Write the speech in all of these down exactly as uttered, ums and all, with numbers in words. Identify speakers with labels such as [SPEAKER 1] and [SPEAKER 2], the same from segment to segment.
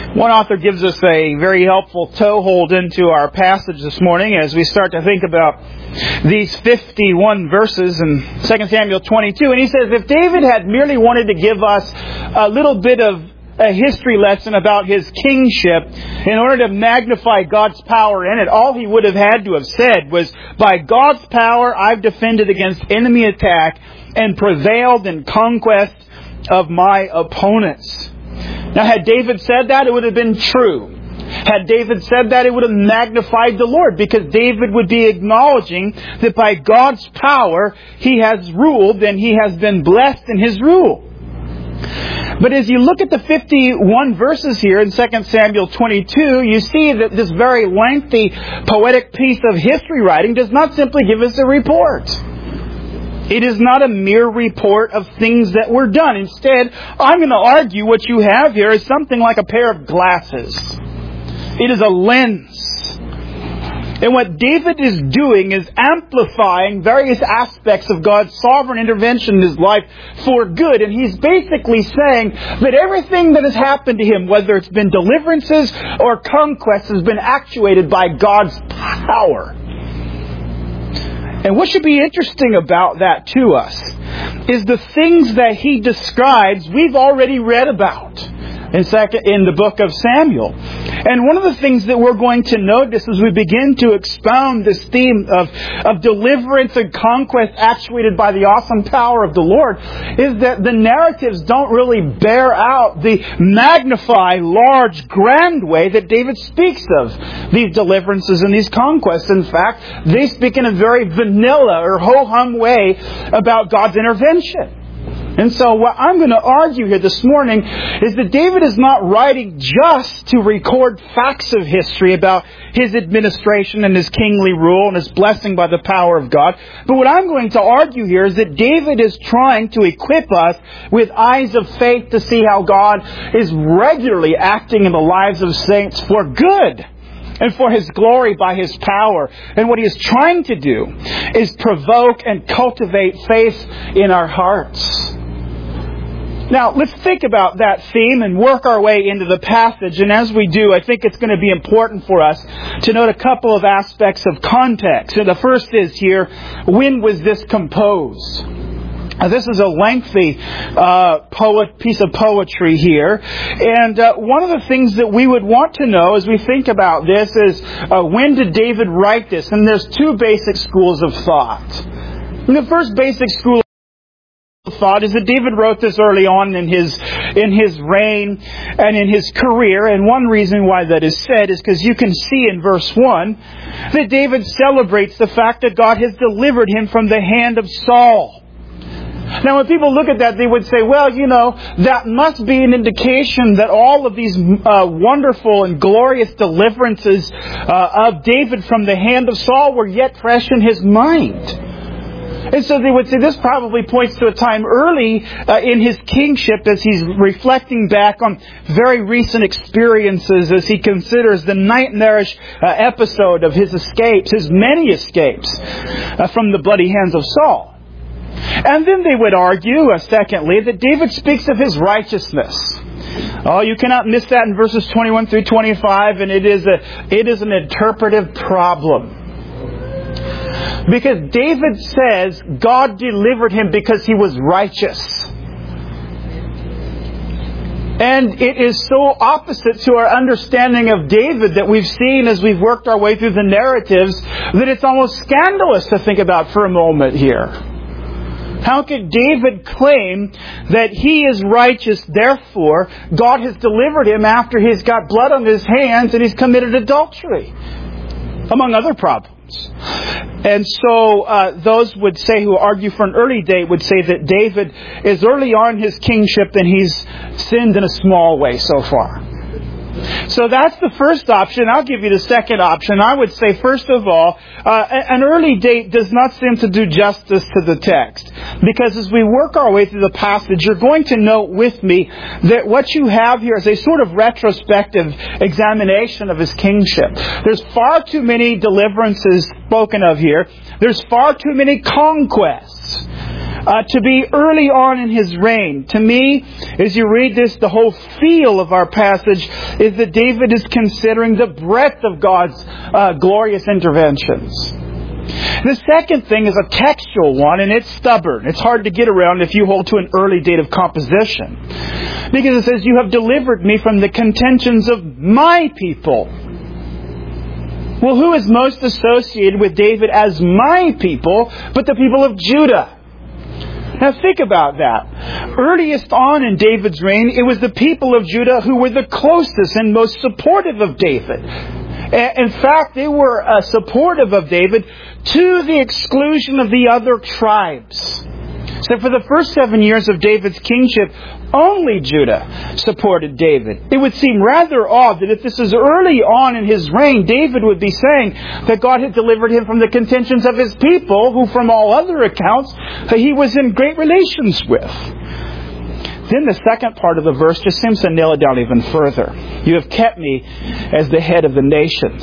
[SPEAKER 1] One author gives us a very helpful toehold into our passage this morning as we start to think about these fifty-one verses in Second Samuel twenty-two. And he says, if David had merely wanted to give us a little bit of a history lesson about his kingship in order to magnify God's power in it, all he would have had to have said was, by God's power I've defended against enemy attack and prevailed in conquest of my opponents. Now, had David said that, it would have been true. Had David said that, it would have magnified the Lord, because David would be acknowledging that by God's power he has ruled and he has been blessed in his rule. But as you look at the fifty-one verses here in Second Samuel twenty-two, you see that this very lengthy poetic piece of history writing does not simply give us a report. It is not a mere report of things that were done. Instead, I'm going to argue what you have here is something like a pair of glasses. It is a lens. And what David is doing is amplifying various aspects of God's sovereign intervention in his life for good. And he's basically saying that everything that has happened to him, whether it's been deliverances or conquests, has been actuated by God's power. And what should be interesting about that to us is the things that he describes we've already read about in second in the book of Samuel. And one of the things that we're going to notice as we begin to expound this theme of, of deliverance and conquest actuated by the awesome power of the Lord is that the narratives don't really bear out the magnified, large, grand way that David speaks of these deliverances and these conquests. In fact, they speak in a very vanilla or ho-hum way about God's intervention. And so what I'm going to argue here this morning is that David is not writing just to record facts of history about his administration and his kingly rule and his blessing by the power of God. But what I'm going to argue here is that David is trying to equip us with eyes of faith to see how God is regularly acting in the lives of saints for good and for His glory by His power. And what He is trying to do is provoke and cultivate faith in our hearts. Now, let's think about that theme and work our way into the passage. And as we do, I think it's going to be important for us to note a couple of aspects of context. And the first is here, when was this composed? Now, this is a lengthy uh, poet piece of poetry here. And uh, one of the things that we would want to know as we think about this is, uh, when did David write this? And there's two basic schools of thought. And the first basic school thought is that David wrote this early on in his in his reign and in his career. And one reason why that is said is because you can see in verse one that David celebrates the fact that God has delivered him from the hand of Saul. Now, when people look at that, they would say, well, you know, that must be an indication that all of these uh, wonderful and glorious deliverances uh, of David from the hand of Saul were yet fresh in his mind. And so they would say this probably points to a time early uh, in his kingship as he's reflecting back on very recent experiences as he considers the nightmarish uh, episode of his escapes, his many escapes uh, from the bloody hands of Saul. And then they would argue, uh, secondly, that David speaks of his righteousness. Oh, you cannot miss that in verses twenty-one through twenty-five, and it is a it is an interpretive problem. Because David says God delivered him because he was righteous. And it is so opposite to our understanding of David that we've seen as we've worked our way through the narratives that it's almost scandalous to think about for a moment here. How could David claim that he is righteous, therefore God has delivered him after he's got blood on his hands and he's committed adultery, among other problems? And so uh, those would say, who argue for an early date, would say that David is early on his kingship and he's sinned in a small way so far. So that's the first option. I'll give you the second option. I would say, first of all, uh, an early date does not seem to do justice to the text. Because as we work our way through the passage, you're going to note with me that what you have here is a sort of retrospective examination of his kingship. There's far too many deliverances spoken of here. There's far too many conquests. uh, to be early on in his reign. To me, as you read this, the whole feel of our passage is that David is considering the breadth of God's uh, glorious interventions. The second thing is a textual one, and it's stubborn. It's hard to get around if you hold to an early date of composition. Because it says, "You have delivered me from the contentions of my people." Well, who is most associated with David as my people but the people of Judah? Now think about that. Earliest on in David's reign, it was the people of Judah who were the closest and most supportive of David. In fact, they were uh, supportive of David to the exclusion of the other tribes. So for the first seven years of David's kingship, only Judah supported David. It would seem rather odd that if this is early on in his reign, David would be saying that God had delivered him from the contentions of his people, who from all other accounts he was in great relations with. Then the second part of the verse just seems to nail it down even further. "You have kept me as the head of the nations."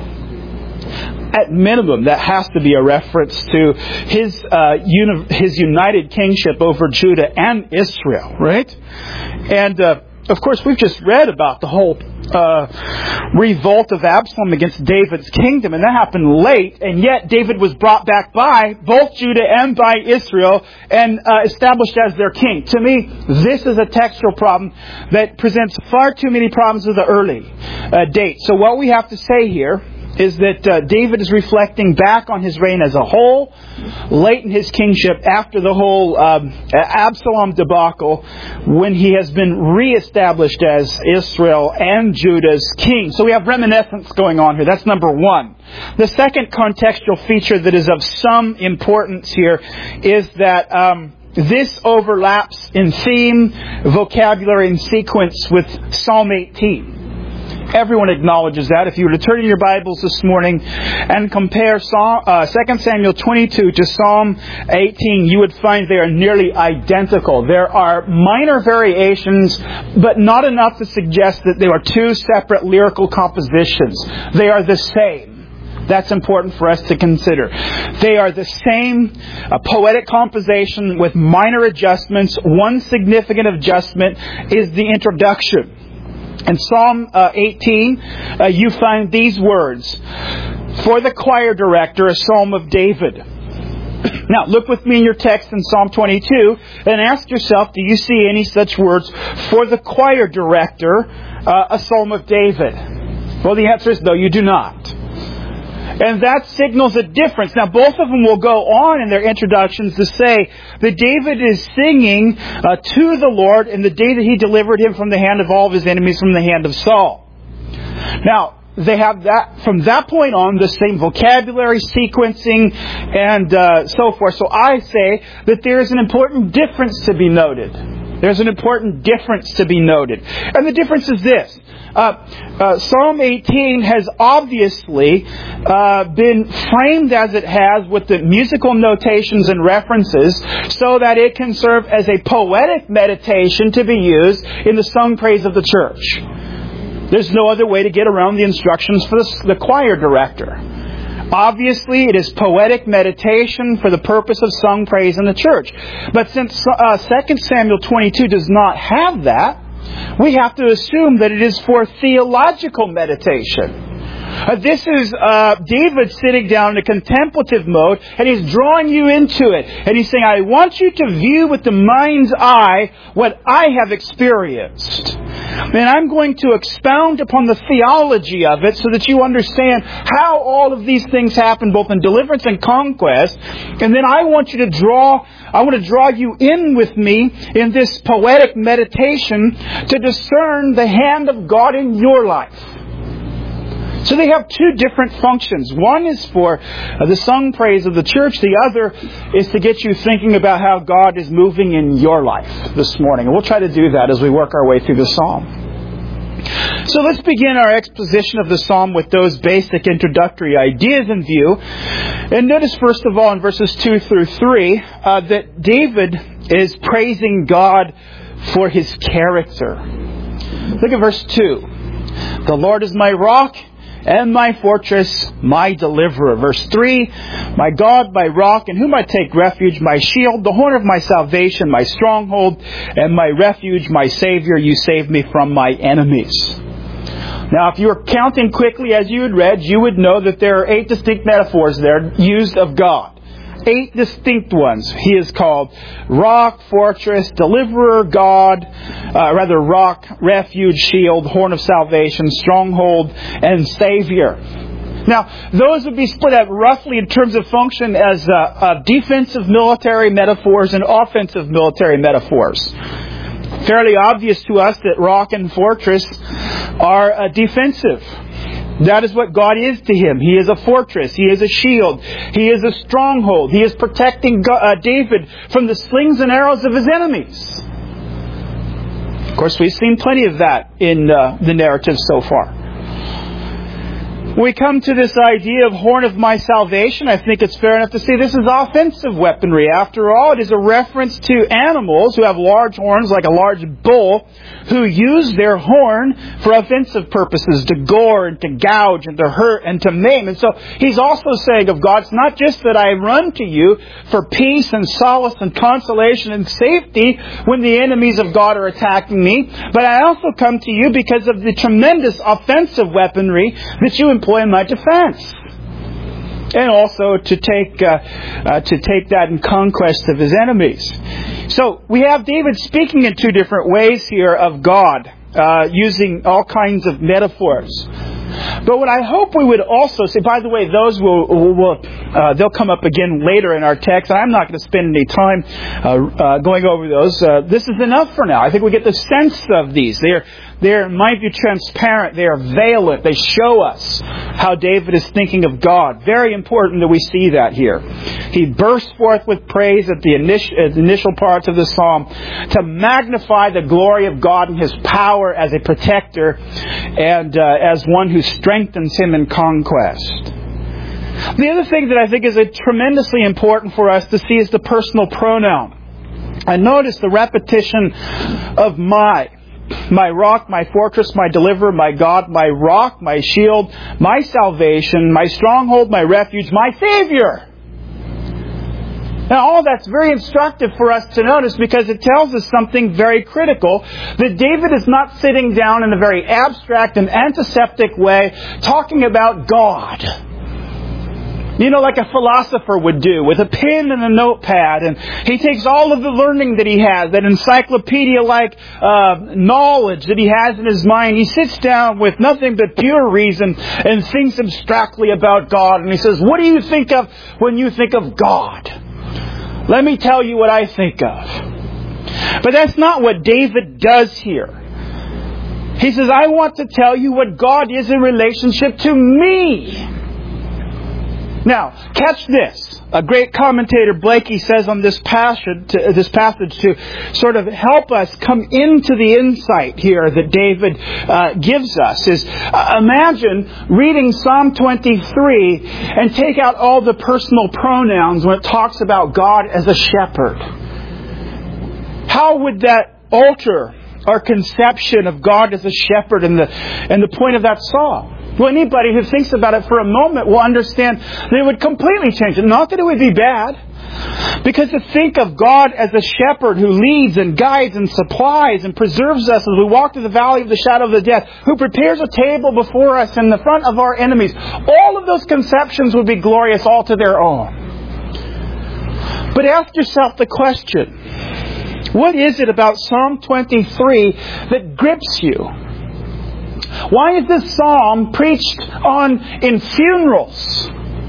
[SPEAKER 1] At minimum, that has to be a reference to his uh, uni- his united kingship over Judah and Israel, right? And uh, of course, we've just read about the whole uh, revolt of Absalom against David's kingdom, and that happened late, and yet David was brought back by both Judah and by Israel and uh, established as their king. To me, this is a textual problem that presents far too many problems with the early uh, date. So what we have to say here is that uh, David is reflecting back on his reign as a whole, late in his kingship, after the whole um, Absalom debacle, when he has been reestablished as Israel and Judah's king. So we have reminiscence going on here. That's number one. The second contextual feature that is of some importance here is that um, this overlaps in theme, vocabulary, and sequence with Psalm eighteen. Everyone acknowledges that. If you were to turn in your Bibles this morning and compare Psalm, uh, Second Samuel twenty-two to Psalm eighteen, you would find they are nearly identical. There are minor variations, but not enough to suggest that they are two separate lyrical compositions. They are the same. That's important for us to consider. They are the same uh, poetic composition with minor adjustments. One significant adjustment is the introduction. In Psalm uh, eighteen, uh, you find these words: "For the choir director, a psalm of David." Now, look with me in your text in Psalm twenty-two and ask yourself, do you see any such words, "For the choir director, uh, a psalm of David"? Well, the answer is no, you do not. And that signals a difference. Now, both of them will go on in their introductions to say that David is singing uh, to the Lord in the day that He delivered him from the hand of all of his enemies, from the hand of Saul. Now, they have that, from that point on, the same vocabulary, sequencing, and uh, so forth. So I say that there is an important difference to be noted. There's an important difference to be noted. And the difference is this. Uh, uh, Psalm eighteen has obviously uh, been framed as it has with the musical notations and references so that it can serve as a poetic meditation to be used in the sung praise of the church. There's no other way to get around the instructions for the, the choir director. Obviously, it is poetic meditation for the purpose of sung praise in the church. But since uh, Second Samuel twenty-two does not have that, we have to assume that it is for theological meditation. Uh, this is uh, David sitting down in a contemplative mode, and he's drawing you into it. And he's saying, I want you to view with the mind's eye what I have experienced. And I'm going to expound upon the theology of it so that you understand how all of these things happen, both in deliverance and conquest. And then I want you to draw, I want to draw you in with me in this poetic meditation to discern the hand of God in your life. So they have two different functions. One is for the sung praise of the church. The other is to get you thinking about how God is moving in your life this morning. And we'll try to do that as we work our way through the psalm. So let's begin our exposition of the psalm with those basic introductory ideas in view. And notice first of all in verses two through three uh, that David is praising God for His character. Look at verse two. The Lord is my rock and my fortress, my deliverer. Verse three, my God, my rock, in whom I take refuge, my shield, the horn of my salvation, my stronghold, and my refuge, my Savior. You save me from my enemies. Now, if you were counting quickly as you had read, you would know that there are eight distinct metaphors there used of God. Eight distinct ones. He is called rock, fortress, deliverer, God, uh, rather rock, refuge, shield, horn of salvation, stronghold, and Savior. Now, those would be split out roughly in terms of function as uh, uh, defensive military metaphors and offensive military metaphors. Fairly obvious to us that rock and fortress are uh, defensive. That is what God is to him. He is a fortress. He is a shield. He is a stronghold. He is protecting God, uh, David from the slings and arrows of his enemies. Of course, we've seen plenty of that in uh, the narrative so far. We come to this idea of horn of my salvation. I think it's fair enough to say this is offensive weaponry. After all, it is a reference to animals who have large horns, like a large bull, who use their horn for offensive purposes, to gore and to gouge and to hurt and to maim. And so he's also saying of God, it's not just that I run to you for peace and solace and consolation and safety when the enemies of God are attacking me, but I also come to you because of the tremendous offensive weaponry that you employ in my defense. And also to take uh, uh, to take that in conquest of his enemies. So we have David speaking in two different ways here of God, uh, using all kinds of metaphors. But what I hope we would also say, by the way, those will, will uh, they'll come up again later in our text. I'm not going to spend any time uh, uh, going over those. Uh, this is enough for now. I think we get the sense of these. They're They're, in my view, transparent. They are valent. They show us how David is thinking of God. Very important that we see that here. He bursts forth with praise at the initial, at the initial parts of the psalm to magnify the glory of God and His power as a protector and uh, as one who strengthens him in conquest. The other thing that I think is a tremendously important for us to see is the personal pronoun. And notice the repetition of my. My rock, my fortress, my deliverer, my God, my rock, my shield, my salvation, my stronghold, my refuge, my Savior. Now, all that's very instructive for us to notice because it tells us something very critical, that David is not sitting down in a very abstract and antiseptic way talking about God. You know, like a philosopher would do, with a pen and a notepad. And he takes all of the learning that he has, that encyclopedia-like uh, knowledge that he has in his mind. He sits down with nothing but pure reason and thinks abstractly about God. And he says, what do you think of when you think of God? Let me tell you what I think of. But that's not what David does here. He says, I want to tell you what God is in relationship to me. Now, catch this. A great commentator, Blakey, says on this passage, to, this passage to sort of help us come into the insight here that David uh, gives us is, uh, imagine reading Psalm twenty-three and take out all the personal pronouns when it talks about God as a shepherd. How would that alter our conception of God as a shepherd and the, and the point of that psalm? Well, anybody who thinks about it for a moment will understand that it would completely change it. Not that it would be bad, because to think of God as a shepherd who leads and guides and supplies and preserves us as we walk through the valley of the shadow of the death, who prepares a table before us in the front of our enemies, all of those conceptions would be glorious all to their own. But ask yourself the question, what is it about Psalm twenty-three that grips you? Why is this psalm preached on in funerals?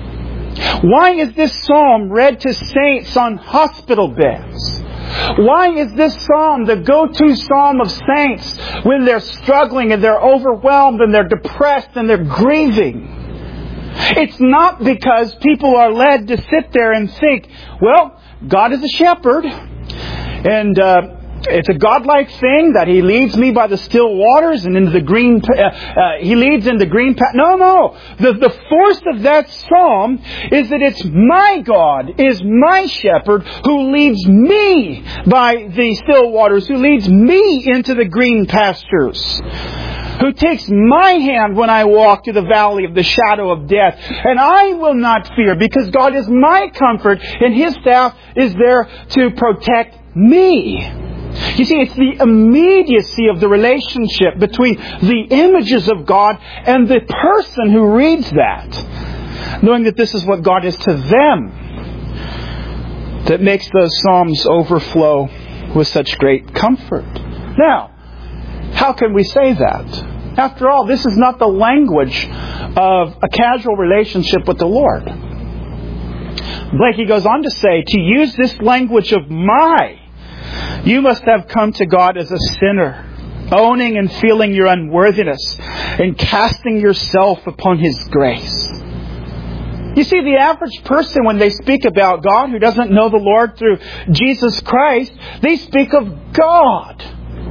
[SPEAKER 1] Why is this psalm read to saints on hospital beds? Why is this psalm the go-to psalm of saints when they're struggling and they're overwhelmed and they're depressed and they're grieving? It's not because people are led to sit there and think, well, God is a shepherd and uh, it's a godlike thing that He leads me by the still waters and into the green. Uh, uh, he leads into green path. No, no. The the force of that psalm is that it's my God, is my shepherd, who leads me by the still waters, who leads me into the green pastures. who takes my hand when I walk through the valley of the shadow of death. And I will not fear, because God is my comfort, and His staff is there to protect me. You see, it's the immediacy of the relationship between the images of God and the person who reads that, knowing that this is what God is to them, that makes those Psalms overflow with such great comfort. Now, how can we say that? After all, this is not the language of a casual relationship with the Lord. Blakey goes on to say, to use this language of my, you must have come to God as a sinner, owning and feeling your unworthiness, and casting yourself upon His grace. You see, the average person, when they speak about God, who doesn't know the Lord through Jesus Christ, they speak of God.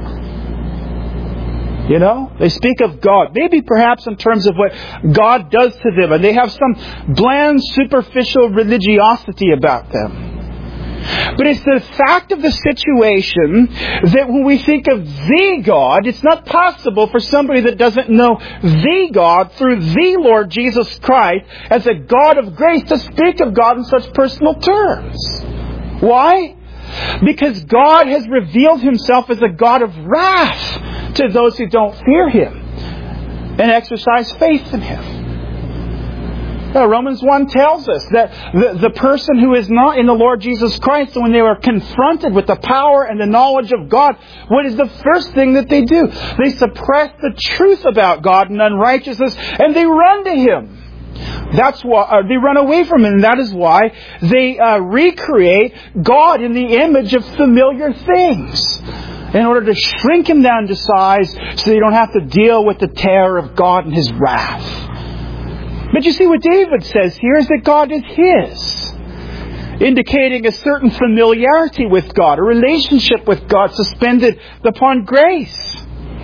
[SPEAKER 1] You know, they speak of God. Maybe perhaps in terms of what God does to them. And they have some bland, superficial religiosity about them. But it's the fact of the situation that when we think of the God, it's not possible for somebody that doesn't know the God through the Lord Jesus Christ as a God of grace to speak of God in such personal terms. Why? Because God has revealed Himself as a God of wrath to those who don't fear Him and exercise faith in Him. Now, Romans one tells us that the, the person who is not in the Lord Jesus Christ, when they were confronted with the power and the knowledge of God, what is the first thing that they do? They suppress the truth about God and unrighteousness, and they run to Him. That's why uh, they run away from Him, and that is why they uh, recreate God in the image of familiar things, in order to shrink Him down to size so they don't have to deal with the terror of God and His wrath. But you see, what David says here is that God is His, indicating a certain familiarity with God, a relationship with God suspended upon grace.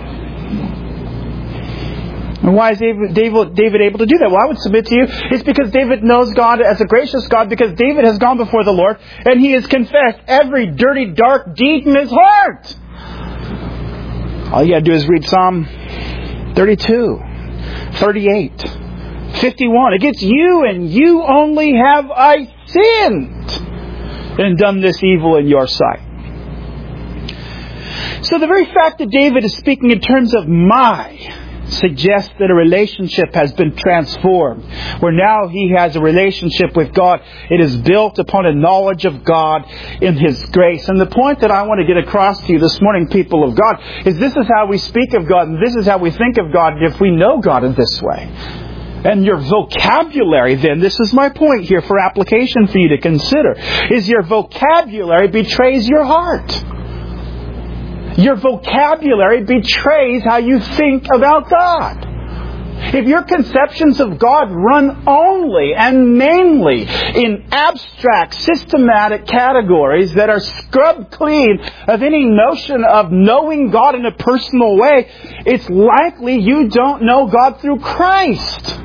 [SPEAKER 1] And why is David, David, David able to do that? Well, I would submit to you, it's because David knows God as a gracious God, because David has gone before the Lord and he has confessed every dirty, dark deed in his heart. All you got to do is read Psalm thirty-two, thirty-eight, fifty-one. Against you and you only have I sinned and done this evil in your sight. So the very fact that David is speaking in terms of my suggests that a relationship has been transformed, where now he has a relationship with God. It is built upon a knowledge of God in His grace. And the point that I want to get across to you this morning, people of God, is this is how we speak of God, and this is how we think of God if we know God in this way. And your vocabulary then, this is my point here for application for you to consider, is your vocabulary betrays your heart. Your vocabulary betrays how you think about God. If your conceptions of God run only and mainly in abstract, systematic categories that are scrubbed clean of any notion of knowing God in a personal way, it's likely you don't know God through Christ.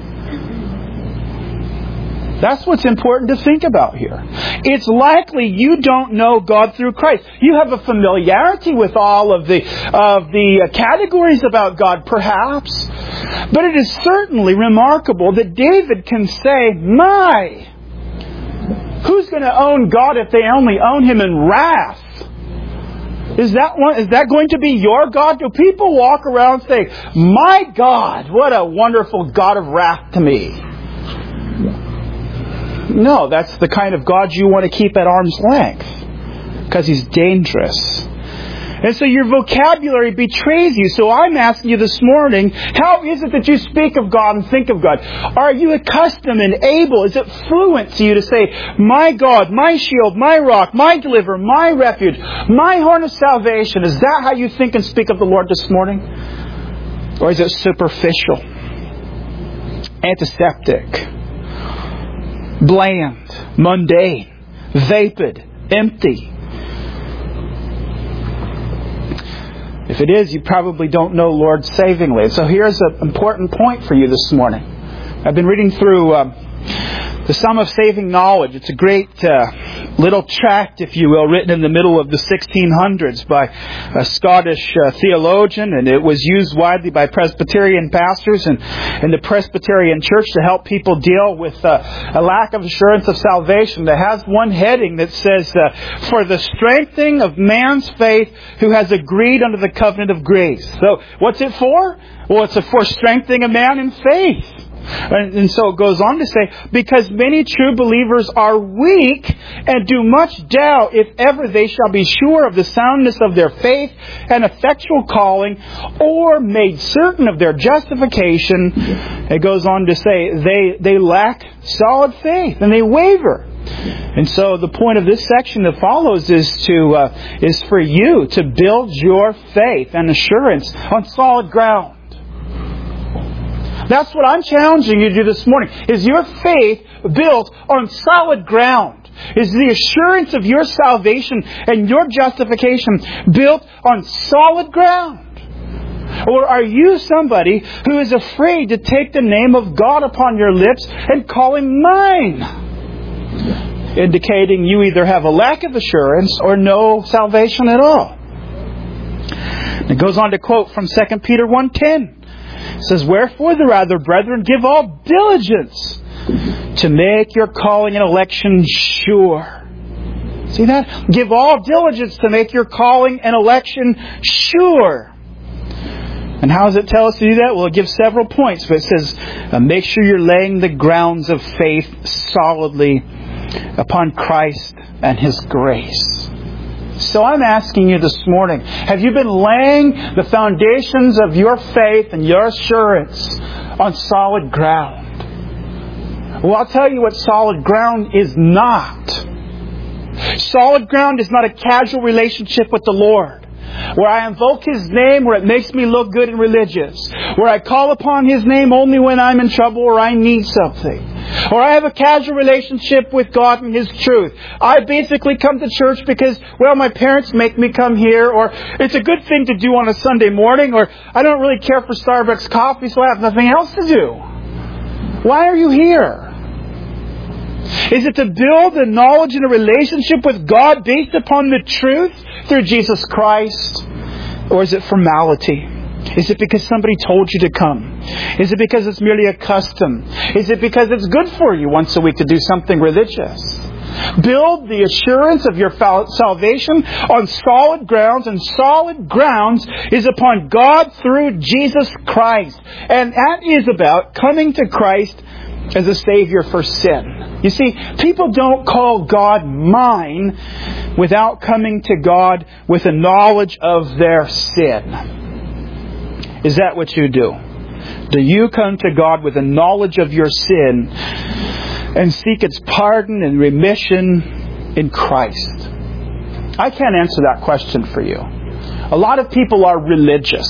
[SPEAKER 1] That's what's important to think about here. It's likely you don't know God through Christ. You have a familiarity with all of the of the categories about God, perhaps. But it is certainly remarkable that David can say, my, who's going to own God if they only own Him in wrath? Is that one, is that going to be your God? Do people walk around and say, my God, what a wonderful God of wrath to me? No, that's the kind of God you want to keep at arm's length, because He's dangerous. And so your vocabulary betrays you. So I'm asking you this morning, how is it that you speak of God and think of God? Are you accustomed and able, is it fluent to you to say, my God, my shield, my rock, my deliverer, my refuge, my horn of salvation? Is that how you think and speak of the Lord this morning? Or is it superficial, antiseptic, bland, mundane, vapid, empty? If it is, you probably don't know Lord savingly. So here's an important point for you this morning. I've been reading through uh, The Sum of Saving Knowledge. It's a great uh, little tract, if you will, written in the middle of the sixteen hundreds by a Scottish uh, theologian, and it was used widely by Presbyterian pastors and in the Presbyterian Church to help people deal with uh, a lack of assurance of salvation. It has one heading that says, uh, "For the strengthening of man's faith who has agreed under the covenant of grace." So, what's it for? Well, it's for strengthening a man in faith. And, and so it goes on to say, because many true believers are weak and do much doubt if ever they shall be sure of the soundness of their faith and effectual calling, or made certain of their justification. It goes on to say they, they lack solid faith and they waver. And so the point of this section that follows is to uh, is for you to build your faith and assurance on solid ground. That's what I'm challenging you to do this morning. Is your faith built on solid ground? Is the assurance of your salvation and your justification built on solid ground? Or are you somebody who is afraid to take the name of God upon your lips and call Him mine? Indicating you either have a lack of assurance or no salvation at all. It goes on to quote from Second Peter one ten. It says, "Wherefore the rather, brethren, give all diligence to make your calling and election sure." See that? Give all diligence to make your calling and election sure. And how does it tell us to do that? Well, it gives several points. But it says, uh, make sure you're laying the grounds of faith solidly upon Christ and His grace. So I'm asking you this morning, have you been laying the foundations of your faith and your assurance on solid ground? Well, I'll tell you what solid ground is not. Solid ground is not a casual relationship with the Lord, where I invoke His name, where it makes me look good and religious, where I call upon His name only when I'm in trouble or I need something, or I have a casual relationship with God and His truth. I basically come to church because, well, my parents make me come here, or it's a good thing to do on a Sunday morning, or I don't really care for Starbucks coffee, so I have nothing else to do. Why are you here? Is it to build a knowledge and a relationship with God based upon the truth through Jesus Christ? Or is it formality? Is it because somebody told you to come? Is it because it's merely a custom? Is it because it's good for you once a week to do something religious? Build the assurance of your salvation on solid grounds, and solid grounds is upon God through Jesus Christ. And that is about coming to Christ as a Savior for sin. You see, people don't call God mine without coming to God with a knowledge of their sin. Is that what you do? Do you come to God with a knowledge of your sin and seek its pardon and remission in Christ? I can't answer that question for you. A lot of people are religious.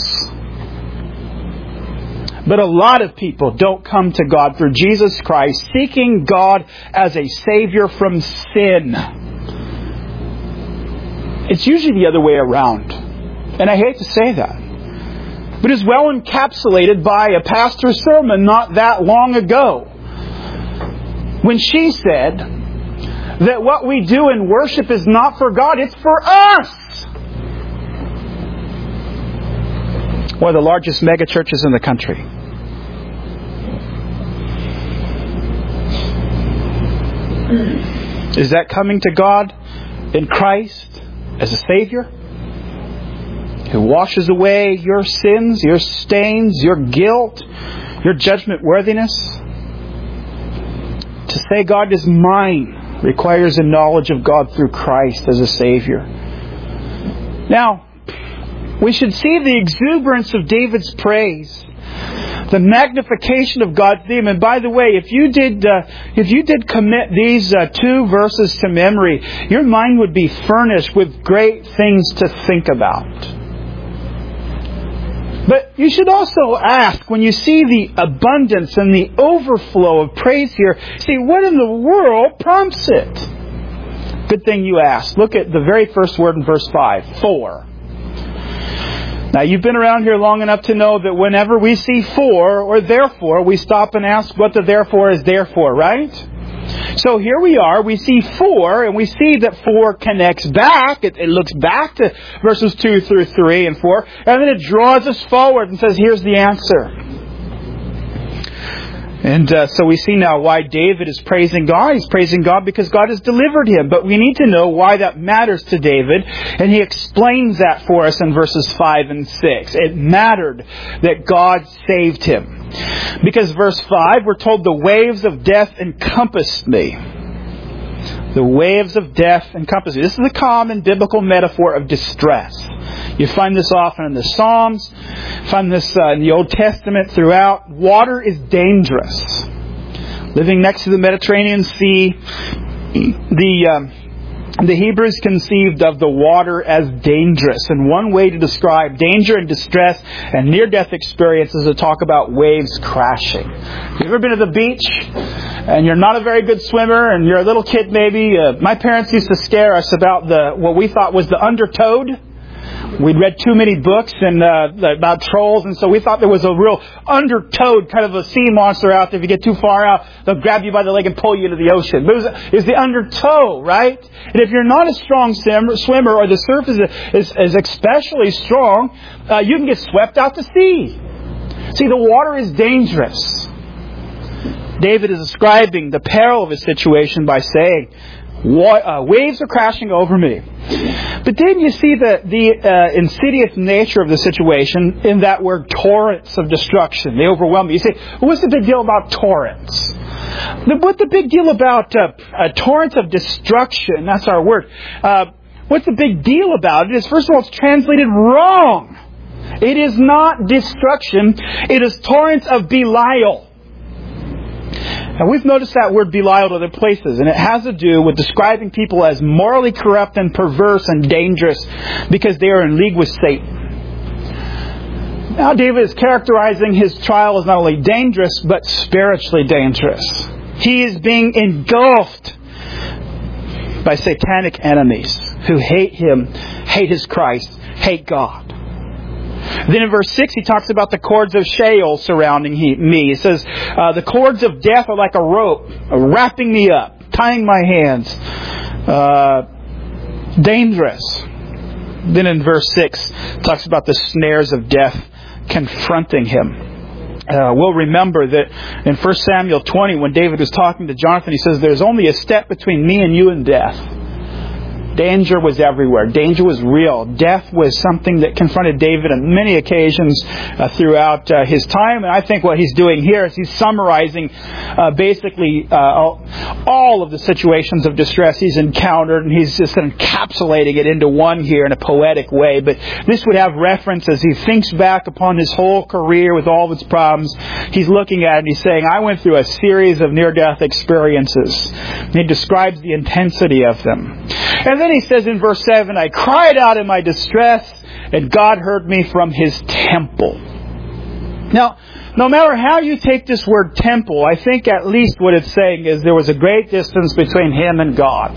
[SPEAKER 1] But a lot of people don't come to God through Jesus Christ, seeking God as a Savior from sin. It's usually the other way around. And I hate to say that. But it's well encapsulated by a pastor's sermon not that long ago, when she said that what we do in worship is not for God, it's for us. One of the largest mega churches in the country. Is that coming to God in Christ as a Savior who washes away your sins, your stains, your guilt, your judgment worthiness? To say God is mine requires a knowledge of God through Christ as a Savior. Now, we should see the exuberance of David's praise, the magnification of God's name. And by the way, if you did, uh, if you did commit these uh, two verses to memory, your mind would be furnished with great things to think about. But you should also ask, when you see the abundance and the overflow of praise here, see, what in the world prompts it? Good thing you asked. Look at the very first word in verse five, for. Now, you've been around here long enough to know that whenever we see for or therefore, we stop and ask what the therefore is there for, right? So here we are, we see four, and we see that four connects back. It, it looks back to verses two through three and four, and then it draws us forward and says, here's the answer. And uh, so we see now why David is praising God. He's praising God because God has delivered him. But we need to know why that matters to David. And he explains that for us in verses five and six. It mattered that God saved him. Because verse five, we're told the waves of death encompassed me. The waves of death encompassed me. This is a common biblical metaphor of distress. You find this often in the Psalms. You find this uh, in the Old Testament throughout. Water is dangerous. Living next to the Mediterranean Sea, the um, the Hebrews conceived of the water as dangerous. And one way to describe danger and distress and near-death experience is to talk about waves crashing. Have you ever been to the beach and you're not a very good swimmer and you're a little kid maybe? Uh, my parents used to scare us about the what we thought was the undertowed. We'd read too many books and uh, about trolls, and so we thought there was a real undertowed kind of a sea monster out there. If you get too far out, they'll grab you by the leg and pull you into the ocean. But it was, it was the undertow, right? And if you're not a strong swimmer, or the surf is, is, is especially strong, uh, you can get swept out to sea. See, the water is dangerous. David is describing the peril of his situation by saying, Uh, waves are crashing over me. But then you see the, the uh, insidious nature of the situation in that word torrents of destruction. They overwhelm me. You say, well, what's the big deal about torrents? The, what's the big deal about uh, uh, torrents of destruction? That's our word. Uh, what's the big deal about it is, first of all, it's translated wrong. It is not destruction. It is torrents of Belial. And we've noticed that word Belial other places, and it has to do with describing people as morally corrupt and perverse and dangerous because they are in league with Satan. Now David is characterizing his trial as not only dangerous, but spiritually dangerous. He is being engulfed by satanic enemies who hate him, hate his Christ, hate God. Then in verse six, he talks about the cords of Sheol surrounding he, me. He says, uh, the cords of death are like a rope, uh, wrapping me up, tying my hands. Uh, dangerous. Then in verse six, it talks about the snares of death confronting him. Uh, we'll remember that in First Samuel twenty, when David was talking to Jonathan, he says, there's only a step between me and you and death. Danger was everywhere. Danger was real. Death was something that confronted David on many occasions uh, throughout uh, his time. And I think what he's doing here is he's summarizing uh, basically uh, all, all of the situations of distress he's encountered, and he's just encapsulating it into one here in a poetic way. But this would have reference as he thinks back upon his whole career with all of its problems. He's looking at it and he's saying, I went through a series of near-death experiences. And he describes the intensity of them. And then he says in verse seven, I cried out in my distress, and God heard me from His temple. Now, no matter how you take this word temple, I think at least what it's saying is there was a great distance between Him and God.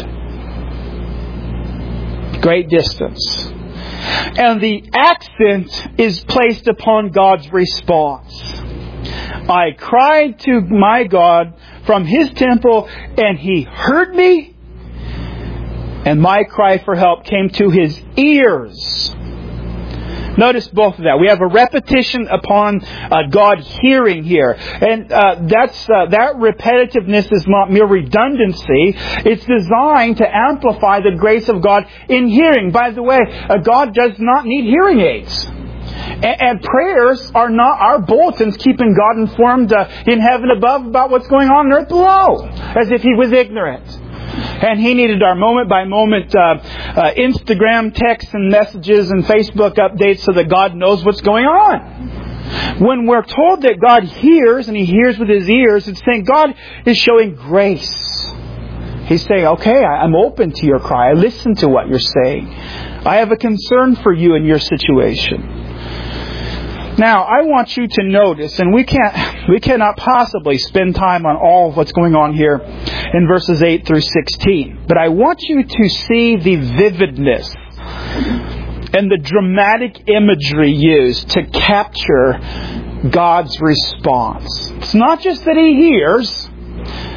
[SPEAKER 1] Great distance. And the accent is placed upon God's response. I cried to my God from His temple, and He heard me. And my cry for help came to His ears. Notice both of that. We have a repetition upon uh, God hearing here. And uh, that's uh, that repetitiveness is not mere redundancy. It's designed to amplify the grace of God in hearing. By the way, uh, God does not need hearing aids. And, and prayers are not our bulletins keeping God informed uh, in heaven above about what's going on on earth below, as if He was ignorant. And He needed our moment-by-moment uh, uh, Instagram texts and messages and Facebook updates so that God knows what's going on. When we're told that God hears, and He hears with His ears, it's saying God is showing grace. He's saying, okay, I'm open to your cry. I listen to what you're saying. I have a concern for you and your situation. Now, I want you to notice, and we can't, we cannot possibly spend time on all of what's going on here in verses eight through sixteen. But I want you to see the vividness and the dramatic imagery used to capture God's response. It's not just that He hears,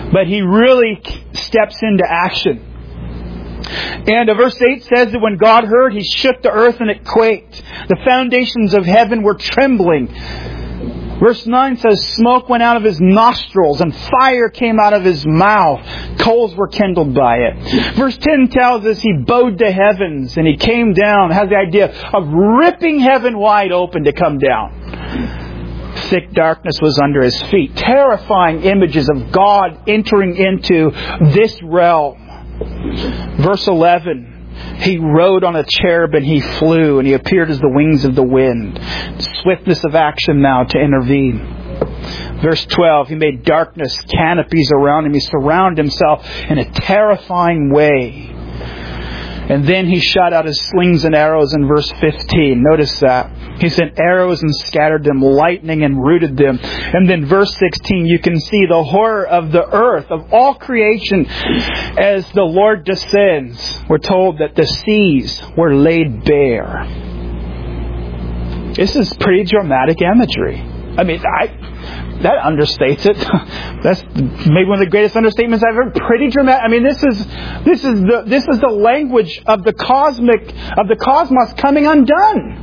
[SPEAKER 1] But he really steps into action. And uh, verse eight says that when God heard, He shook the earth and it quaked. The foundations of heaven were trembling. Verse nine says, smoke went out of His nostrils and fire came out of His mouth. Coals were kindled by it. Verse ten tells us He bowed the heavens and He came down. It has the idea of ripping heaven wide open to come down. Thick darkness was under His feet. Terrifying images of God entering into this realm. Verse eleven. He rode on a cherub and He flew, and He appeared as the wings of the wind. Swiftness of action now to intervene. Verse twelve, He made darkness canopies around Him. He surrounded Himself in a terrifying way. And then He shot out His slings and arrows in verse fifteen. Notice that. He sent arrows and scattered them, lightning and rooted them. And then verse sixteen, you can see the horror of the earth, of all creation, as the Lord descends. We're told that the seas were laid bare. This is pretty dramatic imagery. I mean, I... That understates it. That's maybe one of the greatest understatements I've ever. Pretty dramatic. I mean, this is this is the this is the language of the cosmic of the cosmos coming undone.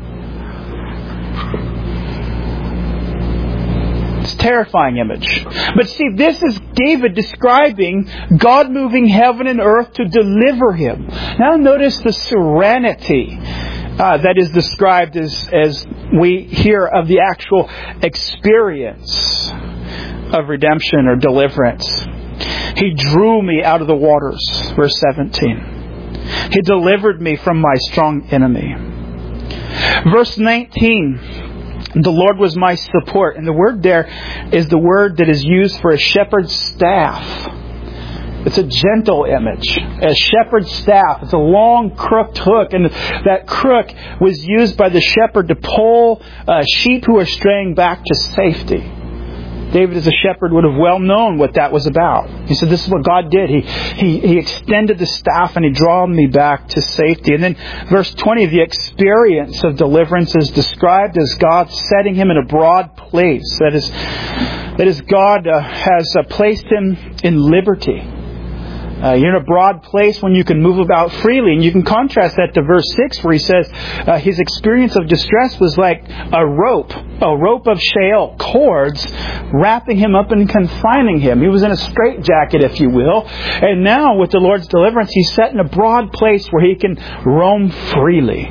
[SPEAKER 1] It's a terrifying image. But see, this is David describing God moving heaven and earth to deliver him. Now notice the serenity Uh, that is described as, as we hear of the actual experience of redemption or deliverance. He drew me out of the waters, verse seventeen. He delivered me from my strong enemy. Verse nineteen, the Lord was my support. And the word there is the word that is used for a shepherd's staff. It's a gentle image. A shepherd's staff. It's a long crooked hook. And that crook was used by the shepherd to pull uh, sheep who are straying back to safety. David as a shepherd would have well known what that was about. He said, this is what God did. He, he, he extended the staff and He drew me back to safety. And then verse twenty, the experience of deliverance is described as God setting him in a broad place. That is, that is God uh, has uh, placed him in liberty. Uh, you're in a broad place when you can move about freely. And you can contrast that to verse six where he says uh, his experience of distress was like a rope, a rope of shale cords wrapping him up and confining him. He was in a straitjacket, if you will. And now with the Lord's deliverance, he's set in a broad place where he can roam freely.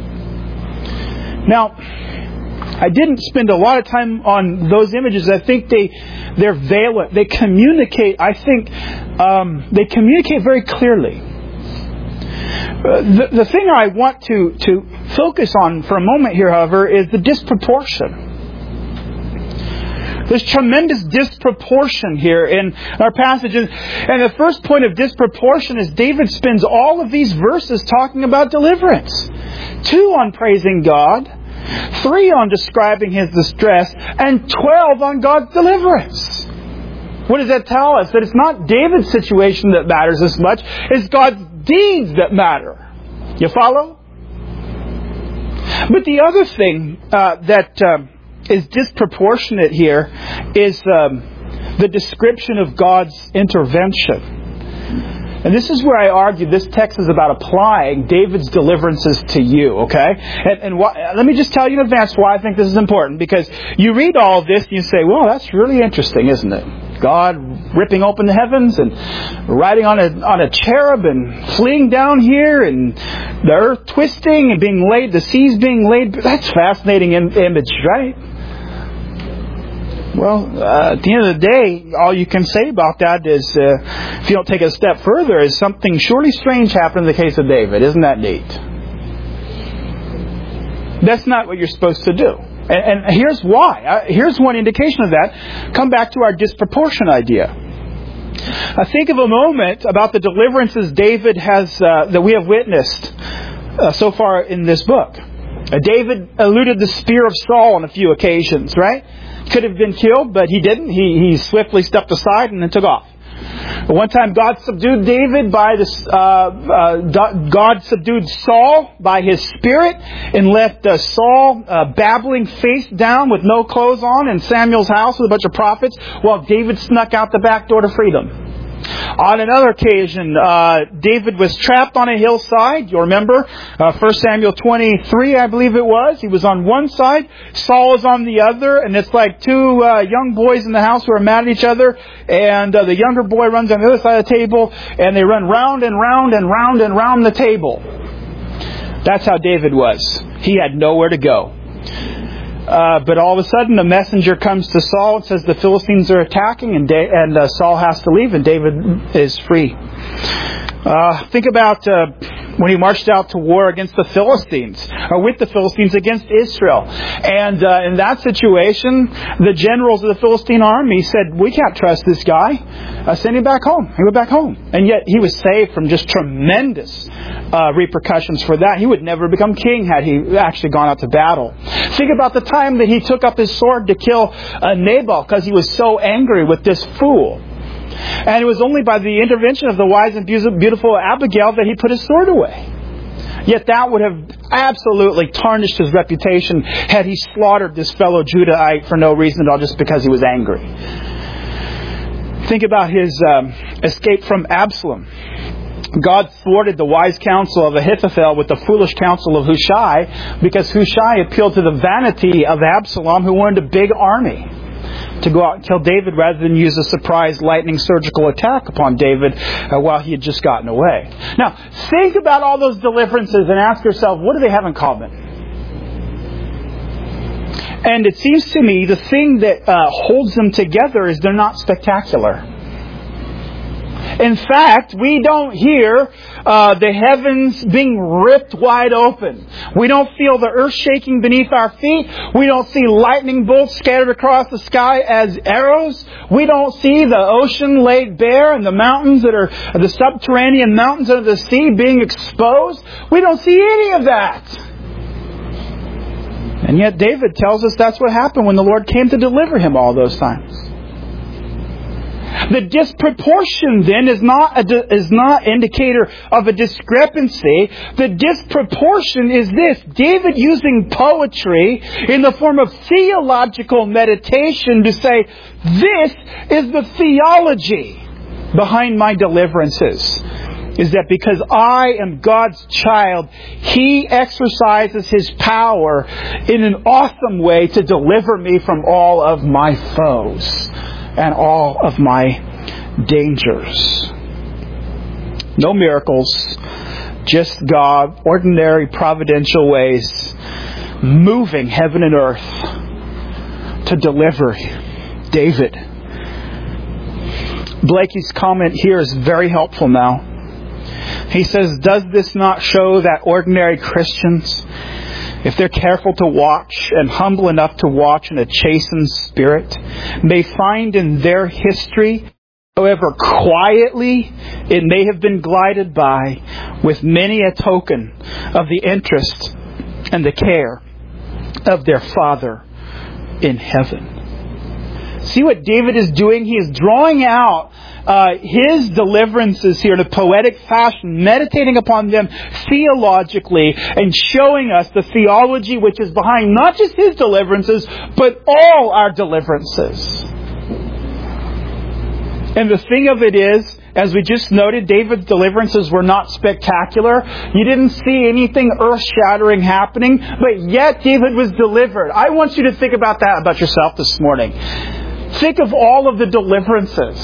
[SPEAKER 1] Now, I didn't spend a lot of time on those images. I think they, they're valent. They communicate, I think, um, they communicate very clearly. Uh, the, the thing I want to, to focus on for a moment here, however, is the disproportion. There's tremendous disproportion here in our passages. And the first point of disproportion is David spends all of these verses talking about deliverance. Two on praising God. Three on describing his distress, and twelve on God's deliverance. What does that tell us? That it's not David's situation that matters as much as God's deeds that matter. You follow? But the other thing uh, that uh, is disproportionate here is um, the description of God's intervention. And this is where I argue this text is about applying David's deliverances to you, okay? And, and wh- let me just tell you in advance why I think this is important. Because you read all of this and you say, well, that's really interesting, isn't it? God ripping open the heavens and riding on a on a cherub and fleeing down here and the earth twisting and being laid, the seas being laid. That's a fascinating im- image, right? Well, uh, at the end of the day, all you can say about that is, uh, if you don't take it a step further, is something surely strange happened in the case of David. Isn't that neat? That's not what you're supposed to do. And, and here's why. Uh, here's one indication of that. Come back to our disproportion idea. Uh, think of a moment about the deliverances David has, uh, that we have witnessed uh, so far in this book. Uh, David eluded the spear of Saul on a few occasions, right? Could have been killed, but he didn't. He, he swiftly stepped aside and then took off. One time God subdued David by this, uh, uh, God subdued Saul by his spirit and left uh, Saul uh, babbling face down with no clothes on in Samuel's house with a bunch of prophets while David snuck out the back door to freedom. On another occasion, uh, David was trapped on a hillside. You'll remember, uh, First Samuel twenty-three, I believe it was. He was on one side, Saul was on the other, and it's like two uh, young boys in the house who are mad at each other, and uh, the younger boy runs on the other side of the table, and they run round and round and round and round the table. That's how David was. He had nowhere to go. Uh, but all of a sudden, a messenger comes to Saul and says the Philistines are attacking, and, da- and uh, Saul has to leave, and David is free. Uh, think about uh, when he marched out to war against the Philistines, or with the Philistines against Israel. And uh, in that situation, the generals of the Philistine army said, we can't trust this guy. Uh, send him back home. He went back home. And yet he was saved from just tremendous uh, repercussions for that. He would never become king had he actually gone out to battle. Think about the time that he took up his sword to kill uh, Nabal because he was so angry with this fool. And it was only by the intervention of the wise and beautiful Abigail that he put his sword away. Yet that would have absolutely tarnished his reputation had he slaughtered this fellow Judahite for no reason at all, just because he was angry. Think about his um, escape from Absalom. God thwarted the wise counsel of Ahithophel with the foolish counsel of Hushai, because Hushai appealed to the vanity of Absalom, who wanted a big army to go out and kill David rather than use a surprise lightning surgical attack upon David uh, while he had just gotten away. Now, think about all those deliverances and ask yourself, what do they have in common? And it seems to me the thing that uh, holds them together is they're not spectacular. In fact, we don't hear uh, the heavens being ripped wide open. We don't feel the earth shaking beneath our feet. We don't see lightning bolts scattered across the sky as arrows. We don't see the ocean laid bare and the mountains that are the subterranean mountains under the sea being exposed. We don't see any of that. And yet David tells us that's what happened when the Lord came to deliver him all those times. The disproportion then is not a, is not indicator of a discrepancy. The disproportion is this: David using poetry in the form of theological meditation to say, this is the theology behind my deliverances. Is that because I am God's child, He exercises His power in an awesome way to deliver me from all of my foes and all of my dangers. No miracles, just God, ordinary providential ways, moving heaven and earth to deliver David. Blakey's comment here is very helpful now. He says, does this not show that ordinary Christians, if they're careful to watch and humble enough to watch in a chastened spirit, may find in their history, however quietly it may have been glided by, with many a token of the interest and the care of their Father in heaven. See what David is doing? He is drawing out Uh, his deliverances here in a poetic fashion, meditating upon them theologically and showing us the theology which is behind not just his deliverances, but all our deliverances. And the thing of it is, as we just noted, David's deliverances were not spectacular. You didn't see anything earth-shattering happening, but yet David was delivered. I want you to think about that about yourself this morning. Think of all of the deliverances.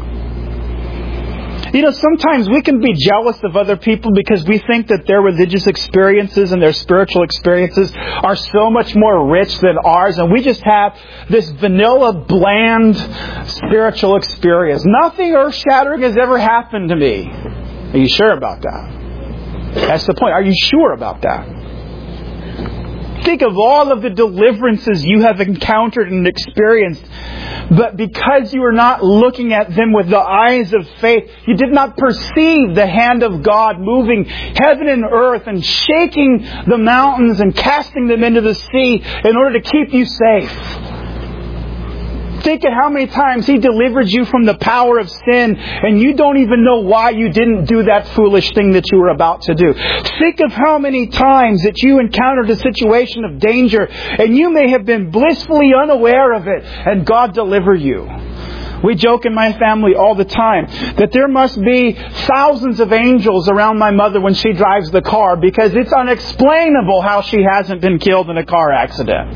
[SPEAKER 1] You know, sometimes we can be jealous of other people because we think that their religious experiences and their spiritual experiences are so much more rich than ours, and we just have this vanilla, bland spiritual experience. Nothing earth-shattering has ever happened to me. Are you sure about that? That's the point. Are you sure about that? Think of all of the deliverances you have encountered and experienced, but because you are not looking at them with the eyes of faith, you did not perceive the hand of God moving heaven and earth and shaking the mountains and casting them into the sea in order to keep you safe. Think of how many times He delivered you from the power of sin and you don't even know why you didn't do that foolish thing that you were about to do. Think of how many times that you encountered a situation of danger and you may have been blissfully unaware of it and God delivered you. We joke in my family all the time that there must be thousands of angels around my mother when she drives the car, because it's unexplainable how she hasn't been killed in a car accident.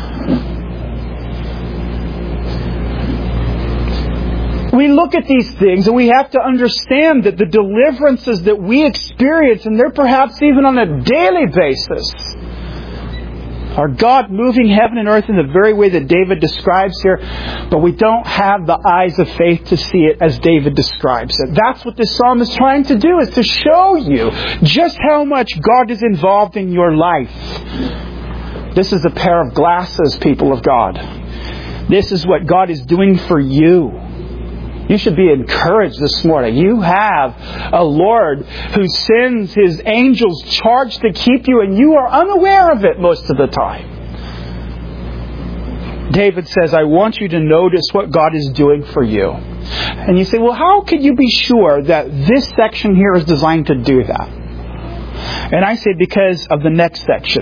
[SPEAKER 1] We look at these things and we have to understand that the deliverances that we experience, and they're perhaps even on a daily basis, are God moving heaven and earth in the very way that David describes here, but we don't have the eyes of faith to see it as David describes it. That's what this psalm is trying to do, is to show you just how much God is involved in your life. This is a pair of glasses, people of God. This is what God is doing for you. You should be encouraged this morning. You have a Lord who sends His angels charged to keep you, and you are unaware of it most of the time. David says, I want you to notice what God is doing for you. And you say, well, how can you be sure that this section here is designed to do that? And I say, because of the next section.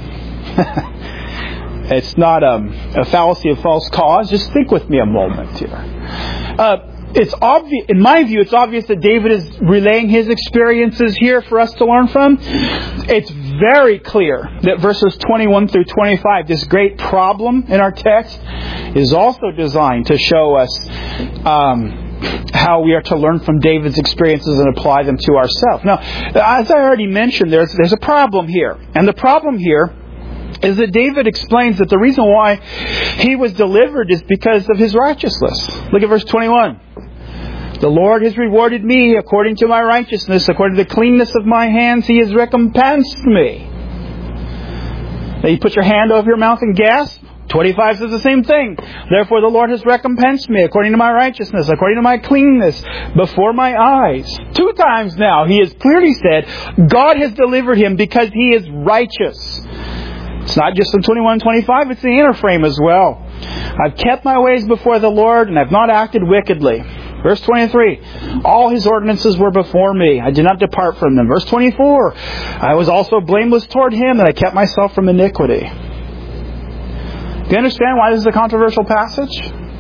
[SPEAKER 1] It's not um, a fallacy of false cause. Just think with me a moment here. Uh, It's obvious, in my view, it's obvious that David is relaying his experiences here for us to learn from. It's very clear that verses twenty-one through twenty-five, this great problem in our text, is also designed to show us um, how we are to learn from David's experiences and apply them to ourselves. Now, as I already mentioned, there's there's a problem here, and the problem here is that David explains that the reason why he was delivered is because of his righteousness. Look at verse twenty-one. The Lord has rewarded me according to my righteousness, according to the cleanness of my hands, He has recompensed me. Now you put your hand over your mouth and gasp. twenty-five says the same thing. Therefore the Lord has recompensed me according to my righteousness, according to my cleanness before my eyes. Two times now He has clearly said God has delivered him because He is righteous. It's not just in twenty-one and twenty-five, it's the inner frame as well. I've kept my ways before the Lord, and I've not acted wickedly. Verse twenty-three, all His ordinances were before me. I did not depart from them. Verse twenty-four, I was also blameless toward Him, and I kept myself from iniquity. Do you understand why this is a controversial passage?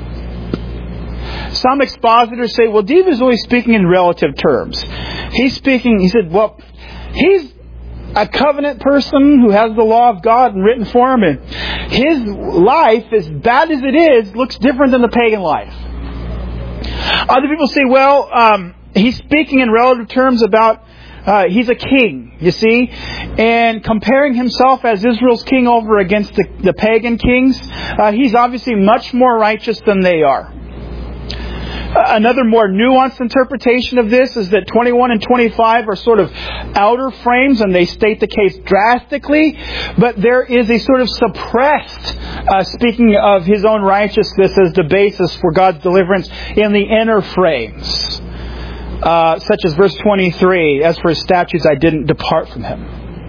[SPEAKER 1] Some expositors say, well, David is always speaking in relative terms. He's speaking, he said, well, he's a covenant person who has the law of God written for him, and his life, as bad as it is, looks different than the pagan life. Other people say, well, um, he's speaking in relative terms about uh, he's a king, you see, and comparing himself as Israel's king over against the, the pagan kings, uh, he's obviously much more righteous than they are. Another more nuanced interpretation of this is that twenty-one and twenty-five are sort of outer frames, and they state the case drastically, but there is a sort of suppressed uh, speaking of His own righteousness as the basis for God's deliverance in the inner frames. Uh, such as verse twenty-three, as for His statutes I didn't depart from Him.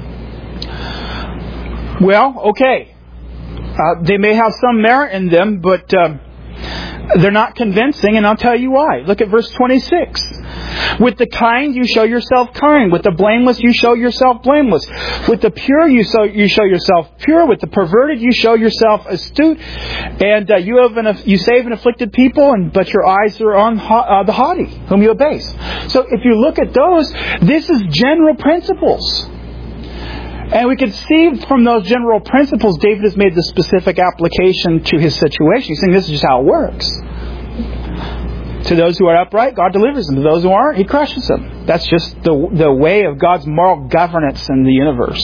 [SPEAKER 1] Well, okay. Uh, they may have some merit in them, but Um, they're not convincing, and I'll tell you why. Look at verse twenty-six. With the kind you show yourself kind. With the blameless you show yourself blameless. With the pure you show, you show yourself pure. With the perverted you show yourself astute. And uh, you have an, you save an afflicted people, and but your eyes are on uh, the haughty, whom you abase. So if you look at those, this is general principles. And we can see from those general principles, David has made the specific application to his situation. He's saying this is just how it works. To those who are upright, God delivers them. To those who aren't, He crushes them. That's just the the way of God's moral governance in the universe.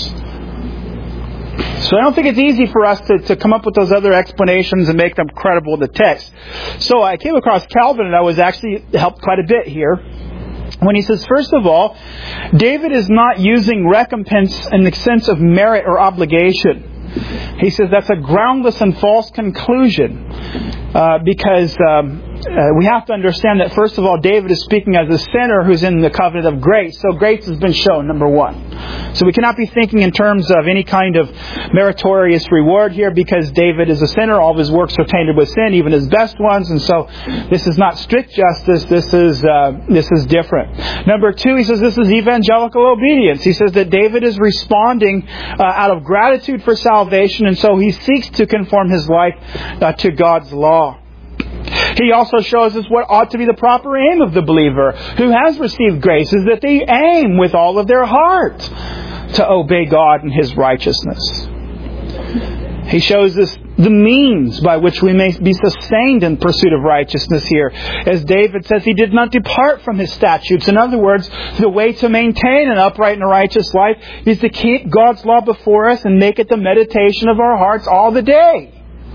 [SPEAKER 1] So I don't think it's easy for us to, to come up with those other explanations and make them credible in the text. So I came across Calvin, and I was actually helped quite a bit here. When he says, first of all, David is not using recompense in the sense of merit or obligation. He says that's a groundless and false conclusion. Uh, because um, uh, we have to understand that, first of all, David is speaking as a sinner who's in the covenant of grace. So grace has been shown, number one. So we cannot be thinking in terms of any kind of meritorious reward here, because David is a sinner. All of his works are tainted with sin, even his best ones. And so this is not strict justice. This is uh, this is different. Number two, he says this is evangelical obedience. He says that David is responding uh, out of gratitude for salvation, and so he seeks to conform his life uh, to God's law. He also shows us what ought to be the proper aim of the believer who has received grace, is that they aim with all of their heart to obey God and His righteousness. He shows us the means by which we may be sustained in pursuit of righteousness here. As David says, he did not depart from His statutes. In other words, the way to maintain an upright and a righteous life is to keep God's law before us and make it the meditation of our hearts all the day.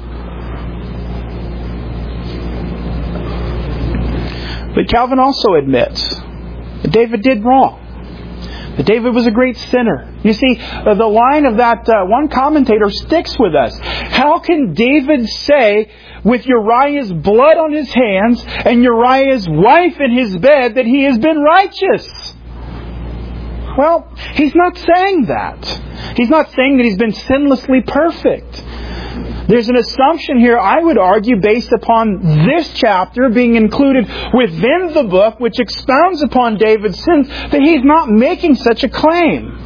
[SPEAKER 1] But Calvin also admits that David did wrong. That David was a great sinner. You see, the line of that uh, one commentator sticks with us. How can David say, with Uriah's blood on his hands and Uriah's wife in his bed, that he has been righteous? Well, he's not saying that. He's not saying that he's been sinlessly perfect. There's an assumption here, I would argue, based upon this chapter being included within the book, which expounds upon David's sins, that he's not making such a claim.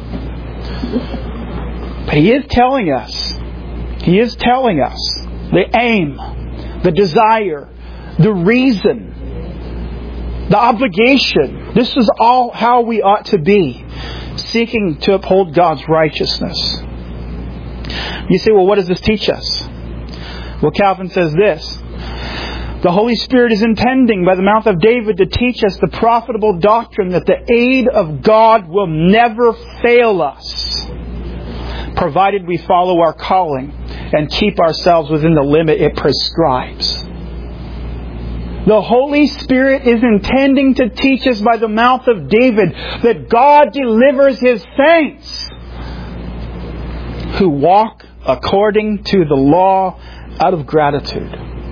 [SPEAKER 1] But he is telling us, he is telling us the aim, the desire, the reason, the obligation. This is all how we ought to be, seeking to uphold God's righteousness. You say, well, what does this teach us? Well, Calvin says this. The Holy Spirit is intending by the mouth of David to teach us the profitable doctrine that the aid of God will never fail us, provided we follow our calling and keep ourselves within the limit it prescribes. The Holy Spirit is intending to teach us by the mouth of David that God delivers His saints who walk according to the law out of gratitude.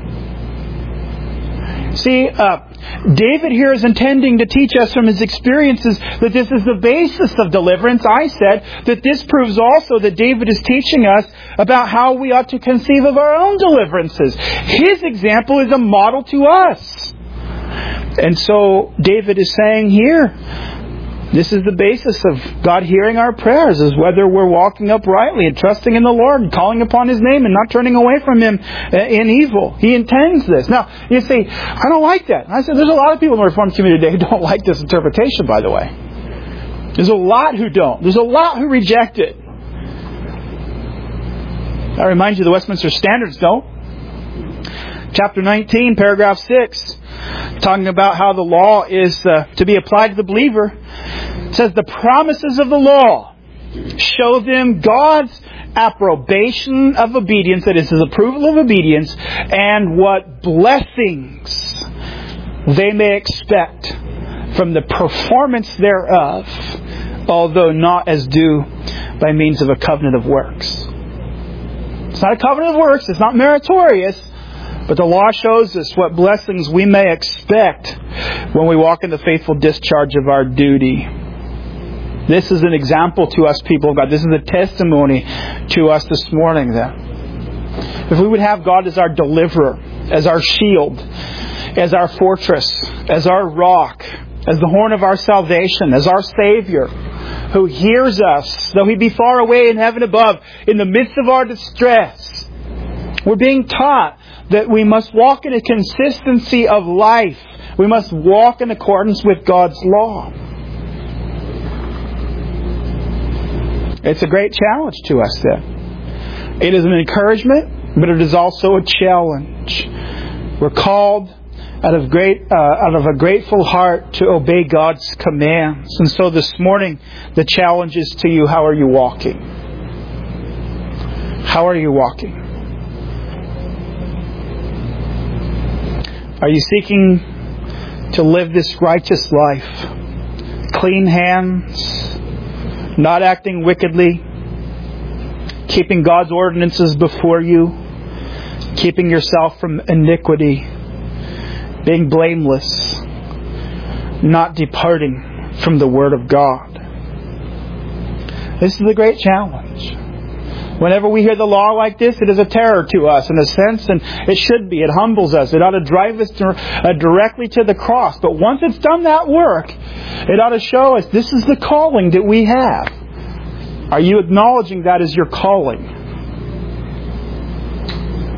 [SPEAKER 1] See, uh, David here is intending to teach us from his experiences that this is the basis of deliverance. I said that this proves also that David is teaching us about how we ought to conceive of our own deliverances. His example is a model to us. And so David is saying here, this is the basis of God hearing our prayers, is whether we're walking uprightly and trusting in the Lord and calling upon His name and not turning away from Him in evil. He intends this. Now, you say, I don't like that. And I said, there's a lot of people in the Reformed community today who don't like this interpretation, by the way. There's a lot who don't. There's a lot who reject it. I remind you, the Westminster Standards don't. Chapter nineteen, paragraph six, talking about how the law is uh, to be applied to the believer. It says, the promises of the law show them God's approbation of obedience, that is His approval of obedience, and what blessings they may expect from the performance thereof, although not as due by means of a covenant of works. It's not a covenant of works, it's not meritorious, but the law shows us what blessings we may expect when we walk in the faithful discharge of our duty. This is an example to us, people of God. This is a testimony to us this morning that if we would have God as our deliverer, as our shield, as our fortress, as our rock, as the horn of our salvation, as our Savior, who hears us, though He be far away in heaven above, in the midst of our distress, we're being taught that we must walk in a consistency of life. We must walk in accordance with God's law. It's a great challenge to us then. It is an encouragement, but it is also a challenge. We're called out of great, uh, out of a grateful heart to obey God's commands. And so this morning, the challenge is to you, how are you walking? How are you walking? Are you seeking to live this righteous life? Clean hands, not acting wickedly, keeping God's ordinances before you, keeping yourself from iniquity, being blameless, not departing from the Word of God. This is a great challenge. Whenever we hear the law like this, it is a terror to us in a sense, and it should be. It humbles us. It ought to drive us to, uh, directly to the cross. But once it's done that work, it ought to show us this is the calling that we have. Are you acknowledging that as your calling?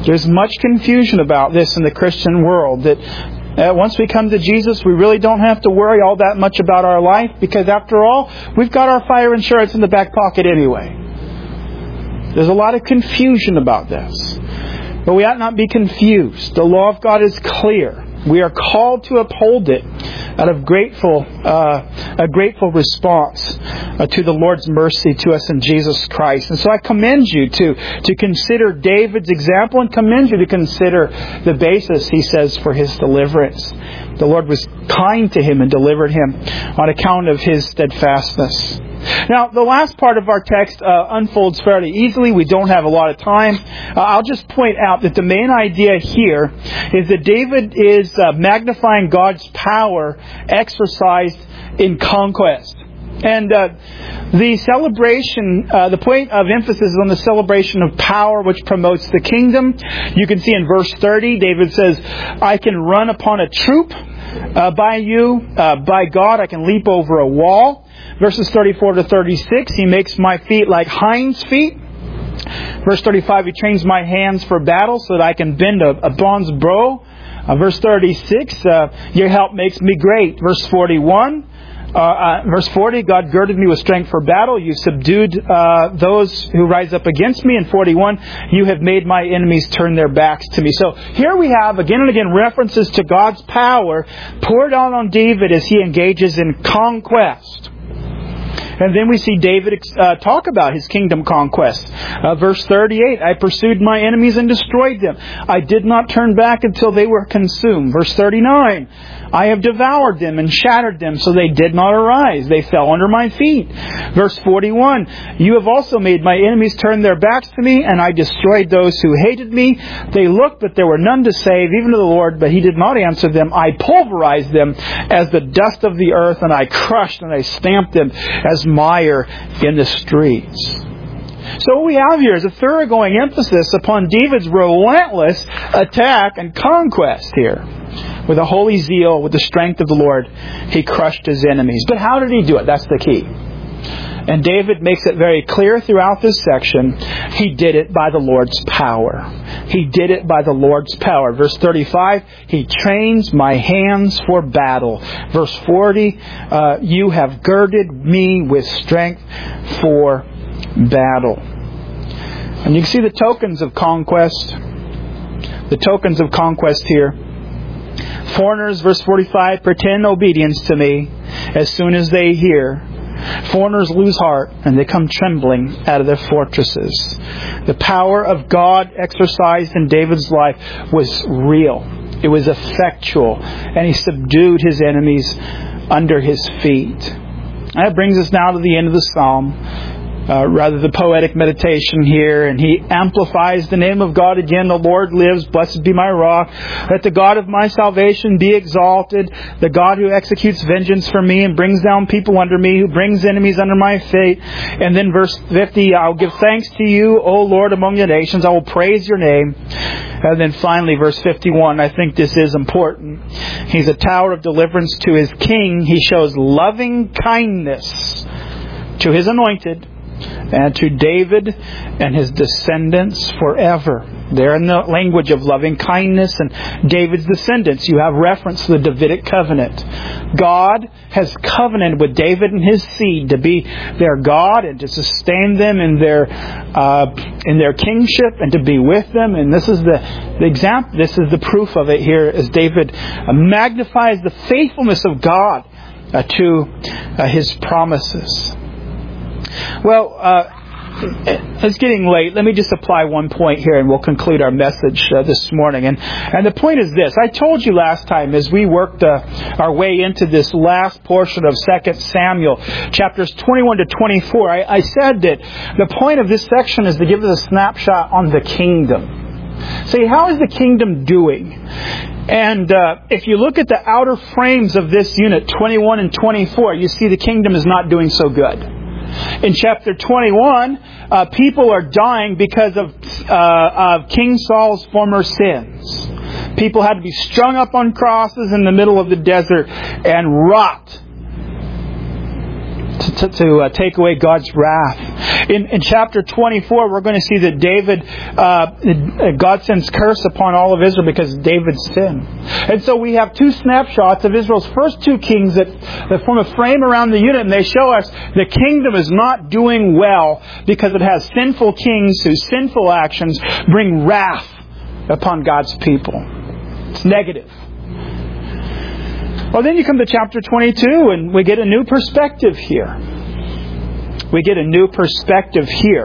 [SPEAKER 1] There's much confusion about this in the Christian world, that uh, once we come to Jesus, we really don't have to worry all that much about our life, because after all, we've got our fire insurance in the back pocket anyway. There's a lot of confusion about this. But we ought not be confused. The law of God is clear. We are called to uphold it out of grateful, uh, a grateful response uh, to the Lord's mercy to us in Jesus Christ. And so I commend you to, to consider David's example, and commend you to consider the basis, he says, for his deliverance. The Lord was kind to him and delivered him on account of his steadfastness. Now, the last part of our text uh, unfolds fairly easily. We don't have a lot of time. Uh, I'll just point out that the main idea here is that David is uh, magnifying God's power exercised in conquest. And uh, the celebration, uh, the point of emphasis is on the celebration of power, which promotes the kingdom. You can see in verse thirty, David says, I can run upon a troop uh, by you. Uh, by God, I can leap over a wall. Verses thirty-four to thirty-six, he makes my feet like hinds' feet. Verse thirty-five, he trains my hands for battle so that I can bend a, a bronze bow. Uh, verse thirty-six, uh, your help makes me great. Verse forty-one, uh, uh, verse forty, God girded me with strength for battle. You subdued uh, those who rise up against me. And forty-one, you have made my enemies turn their backs to me. So here we have again and again references to God's power poured out on David as he engages in conquest. And then we see David uh, talk about his kingdom conquest. Uh, verse thirty-eight, I pursued my enemies and destroyed them. I did not turn back until they were consumed. Verse thirty-nine, I have devoured them and shattered them, so they did not arise. They fell under my feet. Verse forty-one, you have also made my enemies turn their backs to me, and I destroyed those who hated me. They looked, but there were none to save, even to the Lord, but he did not answer them. I pulverized them as the dust of the earth, and I crushed and I stamped them as mire in the streets. So what we have here is a thoroughgoing emphasis upon David's relentless attack and conquest here. With a holy zeal, with the strength of the Lord, he crushed his enemies. But how did he do it? That's the key. And David makes it very clear throughout this section, he did it by the Lord's power. He did it by the Lord's power. Verse thirty-five, he trains my hands for battle. Verse forty, uh, you have girded me with strength for battle. And you can see the tokens of conquest. The tokens of conquest here. Foreigners, verse forty-five, pretend obedience to me as soon as they hear. Foreigners lose heart and they come trembling out of their fortresses. The power of God exercised in David's life was real. It was effectual. And he subdued his enemies under his feet. And that brings us now to the end of the psalm. Uh, rather the poetic meditation here, and he amplifies the name of God again. The Lord lives, blessed be my rock. Let the God of my salvation be exalted, the God who executes vengeance for me and brings down people under me, who brings enemies under my feet. And then verse fifty, I'll give thanks to you, O Lord, among the nations. I will praise your name. And then finally, verse fifty-one, I think this is important. He's a tower of deliverance to his king. He shows loving kindness to his anointed, and to David and his descendants forever. There in the language of loving kindness and David's descendants, you have reference to the Davidic covenant. God has covenanted with David and his seed to be their God and to sustain them in their uh, in their kingship and to be with them. And this is the, the example. This is the proof of it here, as David uh, magnifies the faithfulness of God uh, to uh, his promises. Well, uh, it's getting late. Let me just apply one point here and we'll conclude our message uh, this morning. And and the point is this. I told you last time as we worked uh, our way into this last portion of Second Samuel, chapters twenty-one to twenty-four, I, I said that the point of this section is to give us a snapshot on the kingdom. See, how is the kingdom doing? And uh, if you look at the outer frames of this unit, twenty-one and twenty-four, you see the kingdom is not doing so good. In chapter twenty-one, uh, people are dying because of, uh, of King Saul's former sins. People had to be strung up on crosses in the middle of the desert and rot to, to, to uh, take away God's wrath. In, in chapter twenty-four, we're going to see that David, uh, God sends curse upon all of Israel because of David's sin. And so we have two snapshots of Israel's first two kings that, that form a frame around the unit, and they show us the kingdom is not doing well because it has sinful kings whose sinful actions bring wrath upon God's people. It's negative. Well, then you come to chapter twenty-two, and we get a new perspective here. We get a new perspective here.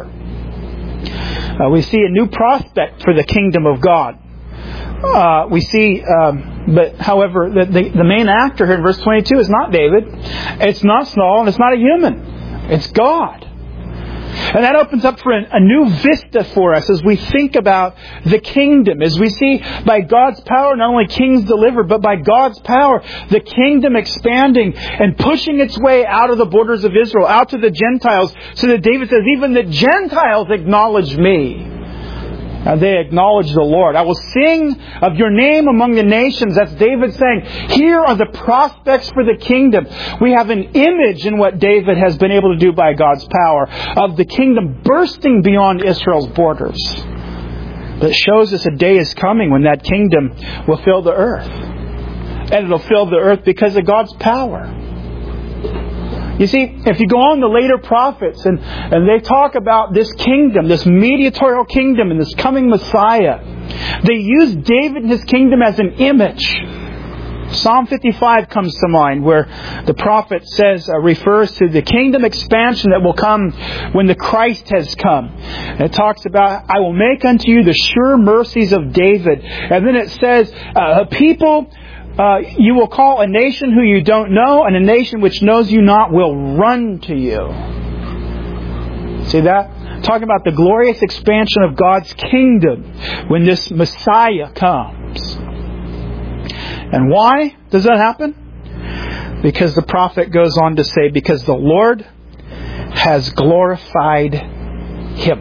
[SPEAKER 1] Uh, we see a new prospect for the kingdom of God. Uh, we see, um, but however, the, the, the main actor here in verse twenty-two is not David. It's not Saul, and it's not a human. It's God. And that opens up for a, a new vista for us as we think about the kingdom. As we see by God's power, not only kings deliver, but by God's power, the kingdom expanding and pushing its way out of the borders of Israel, out to the Gentiles, so that David says, even the Gentiles acknowledge me. And they acknowledge the Lord. I will sing of your name among the nations. That's David saying, here are the prospects for the kingdom. We have an image in what David has been able to do by God's power of the kingdom bursting beyond Israel's borders. But it shows us a day is coming when that kingdom will fill the earth. And it'll fill the earth because of God's power. You see, if you go on the later prophets and, and they talk about this kingdom, this mediatorial kingdom and this coming Messiah, they use David and his kingdom as an image. Psalm fifty-five comes to mind where the prophet says, uh, refers to the kingdom expansion that will come when the Christ has come. And it talks about, I will make unto you the sure mercies of David. And then it says, uh, a people... Uh, you will call a nation who you don't know, and a nation which knows you not will run to you. See that? Talking about the glorious expansion of God's kingdom when this Messiah comes. And why does that happen? Because the prophet goes on to say, because the Lord has glorified Him.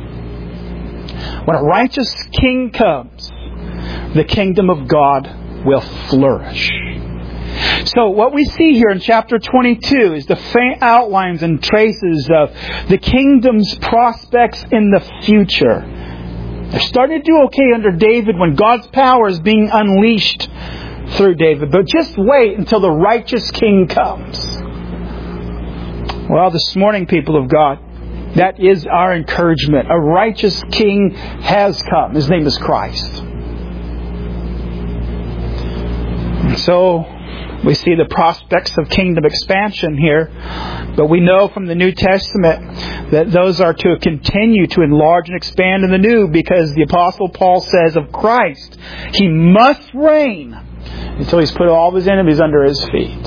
[SPEAKER 1] When a righteous king comes, the kingdom of God will flourish. So what we see here in chapter twenty-two is the faint outlines and traces of the kingdom's prospects in the future. They're starting to do okay under David when God's power is being unleashed through David. But just wait until the righteous king comes. Well, this morning, people of God, that is our encouragement. A righteous king has come. His name is Christ. So we see the prospects of kingdom expansion here, but we know from the New Testament that those are to continue to enlarge and expand in the new, because the Apostle Paul says of Christ, He must reign until He's put all of His enemies under His feet.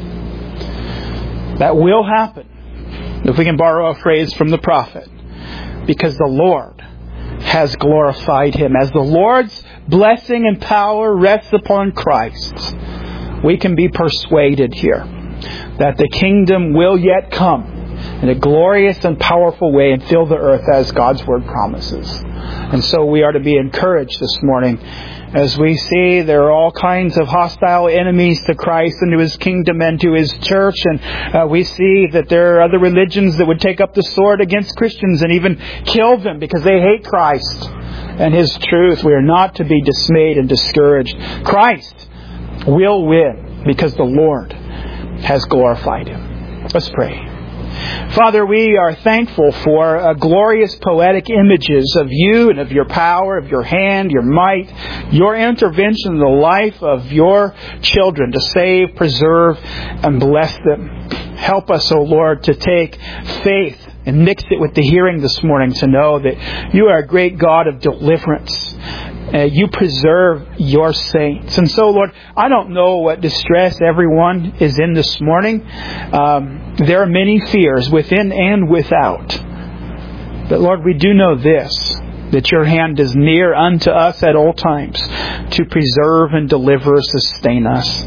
[SPEAKER 1] That will happen, if we can borrow a phrase from the prophet, because the Lord has glorified Him. As the Lord's blessing and power rests upon Christ, we can be persuaded here that the kingdom will yet come in a glorious and powerful way and fill the earth as God's Word promises. And so we are to be encouraged this morning as we see there are all kinds of hostile enemies to Christ and to His kingdom and to His church. And uh, we see that there are other religions that would take up the sword against Christians and even kill them because they hate Christ and His truth. We are not to be dismayed and discouraged. Christ will win because the Lord has glorified Him. Let's pray. Father, we are thankful for uh, glorious poetic images of You and of Your power, of Your hand, Your might, Your intervention in the life of Your children to save, preserve, and bless them. Help us, O Lord, to take faith and mix it with the hearing this morning to know that You are a great God of deliverance. Uh, you preserve Your saints. And so, Lord, I don't know what distress everyone is in this morning. Um, there are many fears within and without. But, Lord, we do know this, that Your hand is near unto us at all times to preserve and deliver, sustain us.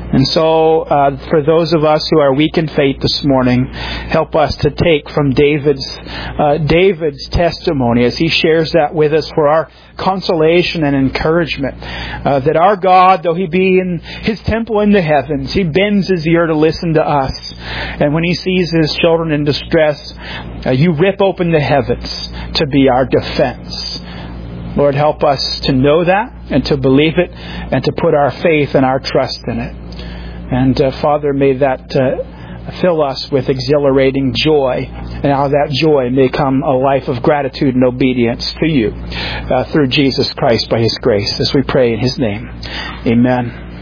[SPEAKER 1] And so, uh, for those of us who are weak in faith this morning, help us to take from David's uh, David's testimony as he shares that with us for our consolation and encouragement. Uh, that our God, though He be in His temple in the heavens, He bends His ear to listen to us. And when He sees His children in distress, uh, You rip open the heavens to be our defense. Lord, help us to know that and to believe it and to put our faith and our trust in it. And uh, Father, may that uh, fill us with exhilarating joy, and how that joy may come a life of gratitude and obedience to You uh, through Jesus Christ by His grace, as we pray in His name. Amen.